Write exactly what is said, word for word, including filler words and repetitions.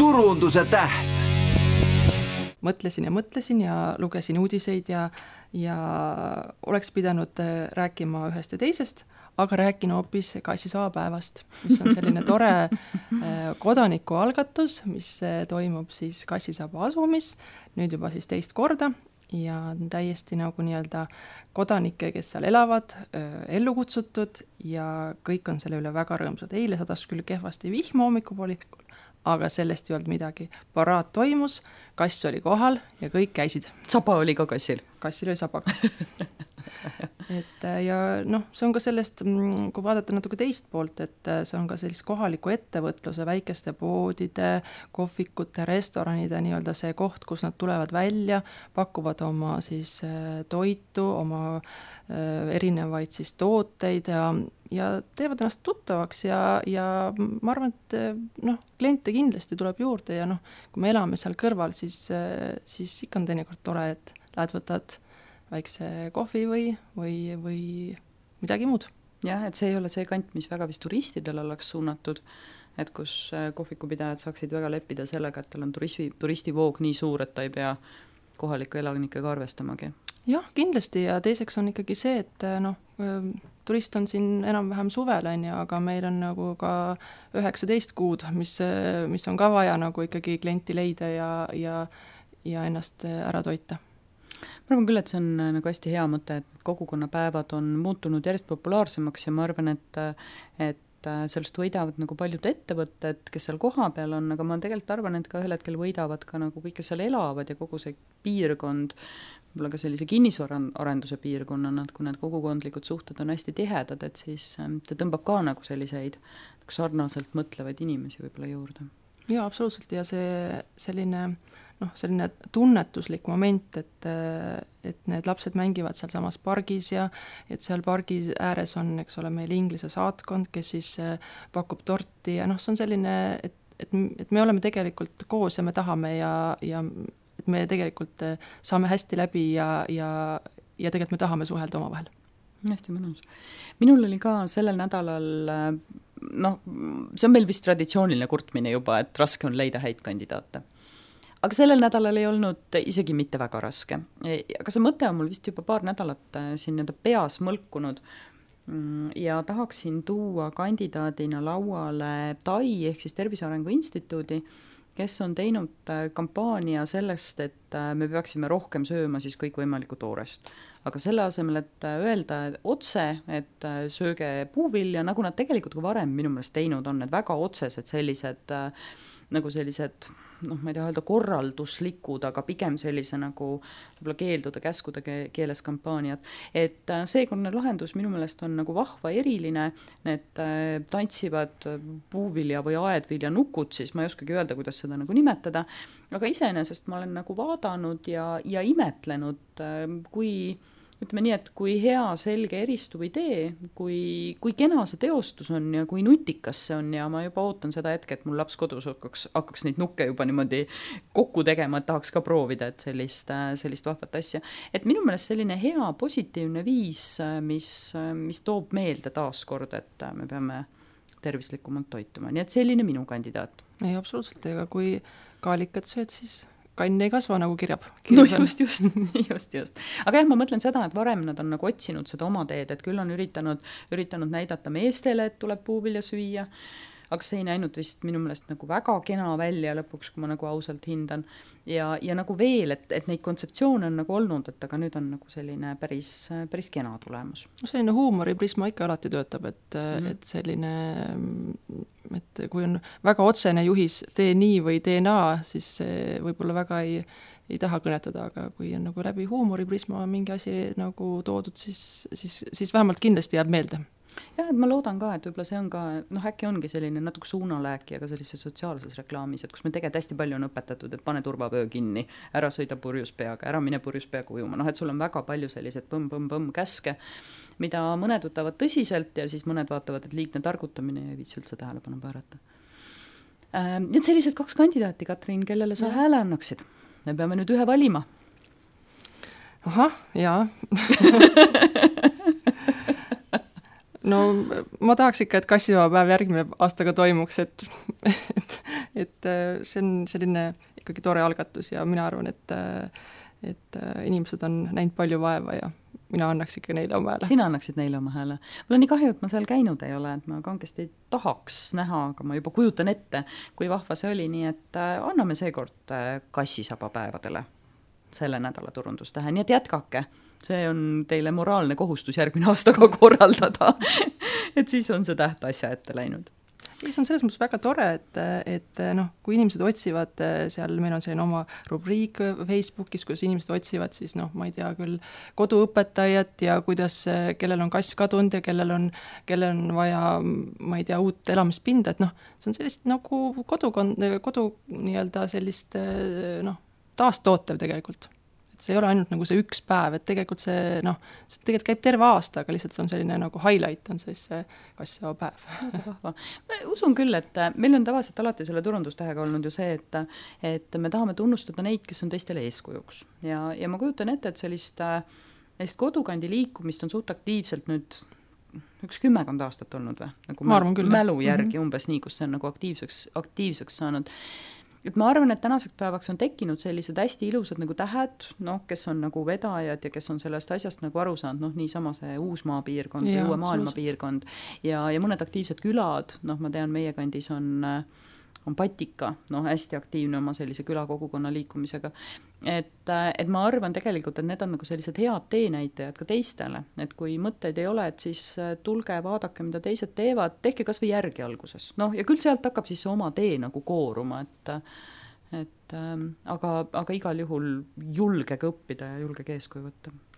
turunduse täht. Mõtlesin ja mõtlesin ja lugesin uudiseid ja, ja oleks pidanud rääkima ühest ja teisest, aga rääkin hoopis kassisaapäevast, mis on selline tore kodanikualgatus, mis toimub siis Kassisaaba asumis, nüüd juba siis teist korda ja täiesti nagu nii-öelda kodanikke, kes seal elavad, ellu kutsutud ja kõik on selle üle väga rõõmsad. Eile sadas küll kehvasti vihma hommikupoolikul, aga sellest ei olnud midagi. Paraat toimus, kass oli kohal ja kõik käisid. Saba oli ka kassil? Kassil oli saba ka. Et, ja noh, see on ka sellest, kui vaadata natuke teist poolt, et see on ka sellist kohaliku ettevõtluse, väikeste poodide, kohvikute, restoranide nii-öelda see koht, kus nad tulevad välja, pakuvad oma siis toitu, oma erinevaid siis tooteid ja, ja teevad ennast tuttavaks ja, ja ma arvan, et noh, kliente kindlasti tuleb juurde ja noh, kui me elame seal kõrval, siis, siis ikka on teinekord tore, et lähed võtad väikse kohvi või, või, või midagi muud. Jah, et see ei ole see kant, mis väga vist turistidel oleks suunatud, et kus kohvikupidajad saaksid väga leppida sellega, et tal on turisti, turistivoog nii suur, et ta ei pea kohaliku elanikega arvestamagi. Jah, kindlasti ja teiseks on ikkagi see, et noh, turist on siin enam-vähem suvel, aga meil on nagu ka üheksateist kuud, mis, mis on ka vaja nagu ikkagi klienti leida ja, ja, ja ennast ära toita. Ma arvan küll, et see on nagu hästi hea mõte, et kogukonnapäevad on muutunud järjest populaarsemaks ja ma arvan, et, et sellest võidavad nagu paljud ettevõtted, kes seal koha peal on, aga ma tegelikult arvan, et ka ühel hetkel võidavad ka nagu kõik, kes seal elavad ja kogu see piirkond, võib-olla ka sellise kinnisvararenduse piirkonnana, kui need kogukondlikud suhted on hästi tihedad, et siis see tõmbab ka nagu selliseid sarnaselt mõtlevaid inimesi võib-olla juurde. Jaa, absoluutselt ja see selline noh, selline tunnetuslik moment, et, et need lapsed mängivad seal samas pargis ja et seal pargis ääres on, eks ole, meil Inglise saatkond, kes siis pakub torti ja noh, see on selline, et, et, et me oleme tegelikult koos ja me tahame ja, ja et me tegelikult saame hästi läbi ja, ja, ja tegelikult me tahame suhelda oma vahel. Hästi mõnus. Minul oli ka sellel nädalal, noh, see on meil vist traditsiooniline kurtmine juba, et raske on leida häid kandidaate. Aga sellel nädalal ei olnud isegi mitte väga raske. Aga see mõte on mul vist juba paar nädalat siin nii-öelda peas mõlkunud ja tahaksin tuua kandidaadina lauale T A I ehk siis Tervise Arengu Instituudi, kes on teinud kampaania sellest, et me peaksime rohkem sööma siis kõik võimalikku toorest. Aga selle asemel, et öelda otse, et sööge puuvilja, nagu nad tegelikult ka varem minu meelest teinud on, need väga otsesed sellised nagu sellised, noh, ma ei tea öelda korralduslikud, aga pigem sellise nagu võib-olla keeldude, käskude keeles kampaaniad. Et seekordne lahendus minu meelest on nagu vahva eriline, need tantsivad puuvilja või aedvilja nukud, siis ma ei oskagi öelda, kuidas seda nagu nimetada, aga iseenesest ma olen nagu vaadanud ja, ja imetlenud, kui ütleme nii, et kui hea, selge, eristuv idee, kui, kui kena see teostus on ja kui nutikas see on ja ma juba ootan seda hetke, et mul laps kodus hakkaks, hakkaks neid nukke juba niimoodi kokku tegema, et tahaks ka proovida, et sellist, sellist vahvat asja. Et minu meelest selline hea, positiivne viis, mis, mis toob meelde taaskord, et me peame tervislikumalt toituma. Nii et selline minu kandidaat. Ei, absoluutselt, ega kui kaalikat sööd, siis kann ei kasva nagu kirjab. No just, just, just, just. Aga jah, ma mõtlen seda, et varem nad on nagu otsinud seda oma teed, et küll on üritanud, üritanud näidata meestele, et tuleb puuvilja süüa, aga see ei näinud vist minu meelest nagu väga kena välja lõpuks, kui ma nagu ausalt hindan. Ja, ja nagu veel, et, et neid kontseptsioone on nagu olnud, et aga nüüd on nagu selline päris, päris kena tulemus. Selline huumoriprisma ikka alati töötab, et, mm-hmm. et selline, et kui on väga otsene juhis tee nii või tee naa, siis võib-olla väga ei, ei taha kõnetada, aga kui on nagu läbi huumoriprisma mingi asi nagu toodud, siis, siis, siis vähemalt kindlasti jääb meelde. Jah, et ma loodan ka, et võib-olla see on ka, noh äkki ongi selline natuke suunalääki, aga sellises sotsiaalses reklaamis, et kus me tegelikult hästi palju on õpetatud, et pane turvavöö kinni, ära sõida purjus peaga, ära mine purjus peaga ujuma, noh et sul on väga palju sellised põmm-põmm-põmm käske, mida mõned võtavad tõsiselt ja siis mõned vaatavad, et liigne targutamine ei viitsi üldse tähelepanu pöörata. Need sellised kaks kandidaati, Katrin, kellele sa hääle annaksid? Me peame nüüd ühe valima. Ahah, jaa. no ma tahaks ikka, et kassivabapäev järgmine aastaga toimuks, et, et, et see on selline ikkagi tore algatus ja mina arvan, et, et inimesed on näinud palju vaeva ja mina annaks ikka neile oma hääle. Sina annaksid neile oma hääle. Mul on nii kahju, et ma seal käinud ei ole, et ma kangesti tahaks näha, aga ma juba kujutan ette, kui vahva see oli, nii et anname seekord kassisabapäevadele selle nädala turundustähe, nii et jätkake. See on teile moraalne kohustus järgmine aastaga korraldada, et siis on see täht asja ette läinud. Ja see on selles mõttes väga tore, et, et noh, kui inimesed otsivad seal, meil on selline oma rubriik Facebookis, kus inimesed otsivad siis noh, ma ei tea küll, koduõpetajat ja kuidas, kellel on kass kadunud ja kellel on, kellel on vaja, ma ei tea, uut elamispinda, et noh, see on sellist nagu kodukond, kodu nii-öelda sellist noh, taastootev tegelikult. See ei ole ainult nagu see üks päev, et tegelikult see, noh, see tegelikult käib terve aasta, aga lihtsalt see on selline nagu highlight on siis see kassivabapäev. Ma usun küll, et meil on tavaliselt alati selle turundustähega olnud ju see, et, et me tahame tunnustada neid, kes on teistele eeskujuks. Ja, ja ma kujutan ette, et sellist, sellist kodukandi liikumist on suht aktiivselt nüüd üks kümmekond aastat olnud või? Nagu ma arvan küll. Mälu järgi mm-hmm. umbes nii, kus see on nagu aktiivseks, aktiivseks saanud. Et ma arvan, et tänaseks päevaks on tekkinud sellised hästi ilusad nagu tähed, noh, kes on nagu vedajad ja kes on sellest asjast nagu aru saanud, noh, niisama see Uusmaa piirkond ja, uue maailma piirkond ja, ja mõned aktiivsed külad, noh, ma tean, meie kandis on, on Patika, noh, hästi aktiivne oma sellise külakogukonna liikumisega. Et, et ma arvan tegelikult, et need on nagu sellised head teenäitajad ka teistele, et kui mõtteid ei ole, et siis tulge, vaadake, mida teised teevad, tehke kas või järgi alguses. Noh, ja küll sealt hakkab siis oma tee nagu kooruma, et, et ähm, aga, aga igal juhul julgege õppida ja julgege eeskuju võtta.